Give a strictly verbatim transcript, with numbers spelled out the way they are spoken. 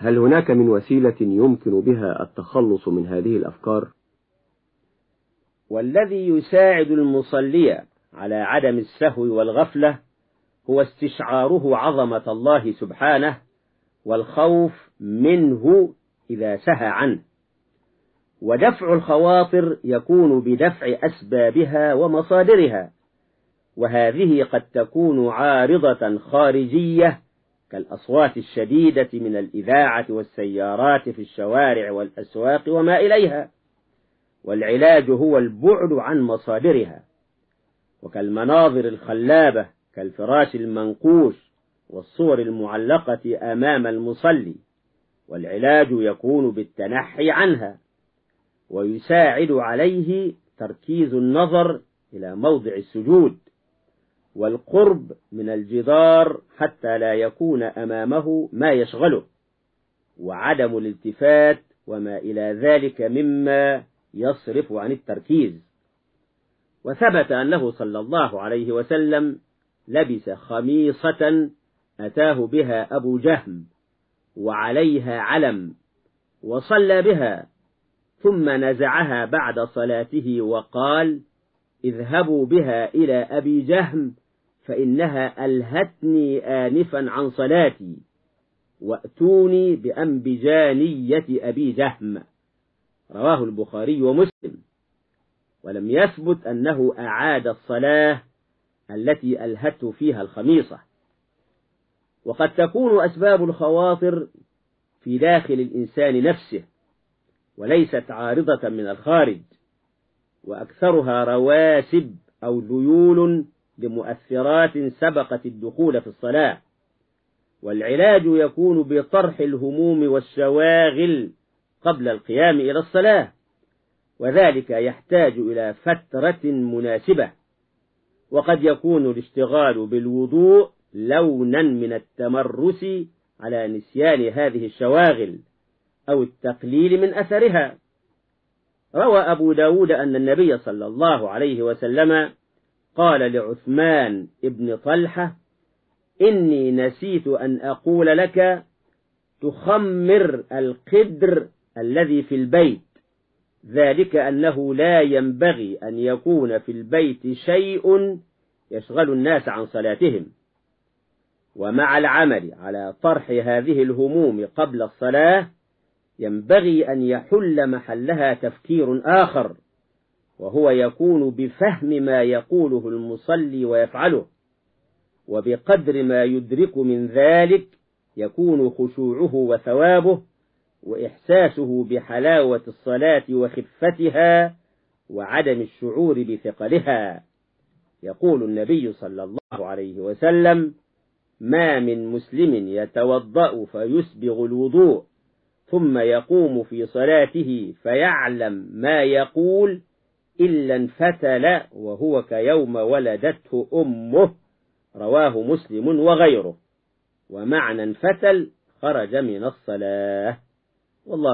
هل هناك من وسيلة يمكن بها التخلص من هذه الأفكار؟ والذي يساعد المصلي على عدم السهو والغفلة هو استشعاره عظمة الله سبحانه والخوف منه إذا سهى عنه. ودفع الخواطر يكون بدفع أسبابها ومصادرها، وهذه قد تكون عارضة خارجية كالأصوات الشديدة من الإذاعة والسيارات في الشوارع والأسواق وما إليها، والعلاج هو البعد عن مصادرها، وكالمناظر الخلابة كالفراش المنقوش والصور المعلقة أمام المصلي، والعلاج يكون بالتنحي عنها. ويساعد عليه تركيز النظر إلى موضع السجود والقرب من الجدار حتى لا يكون أمامه ما يشغله، وعدم الالتفات وما إلى ذلك مما يصرف عن التركيز. وثبت أنه صلى الله عليه وسلم لبس خميصة أتاه بها أبو جهم وعليها علم، وصلى بها ثم نزعها بعد صلاته وقال: اذهبوا بها إلى أبي جهم فإنها ألهتني آنفا عن صلاتي، وأتوني بأنبجانية أبي جهم. رواه البخاري ومسلم. ولم يثبت أنه أعاد الصلاة التي ألهته فيها الخميصة. وقد تكون أسباب الخواطر في داخل الإنسان نفسه وليست عارضة من الخارج، وأكثرها رواسب أو ذيول لمؤثرات سبقت الدخول في الصلاة. والعلاج يكون بطرح الهموم والشواغل قبل القيام إلى الصلاة، وذلك يحتاج إلى فترة مناسبة. وقد يكون الاشتغال بالوضوء لونا من التمرس على نسيان هذه الشواغل أو التقليل من أثرها. روى أبو داود أن النبي صلى الله عليه وسلم قال لعثمان ابن طلحة: إني نسيت أن أقول لك تخمر القدر الذي في البيت، ذلك أنه لا ينبغي أن يكون في البيت شيء يشغل الناس عن صلاتهم. ومع العمل على طرح هذه الهموم قبل الصلاة ينبغي أن يحل محلها تفكير آخر، وهو يكون بفهم ما يقوله المصلي ويفعله، وبقدر ما يدرك من ذلك يكون خشوعه وثوابه وإحساسه بحلاوة الصلاة وخفتها وعدم الشعور بثقلها. يقول النبي صلى الله عليه وسلم: ما من مسلم يتوضأ فيسبغ الوضوء ثم يقوم في صلاته فيعلم ما يقول إلا انفتل وهو كيوم ولدته أمه. رواه مسلم وغيره. ومعنى انفتل خرج من الصلاة. والله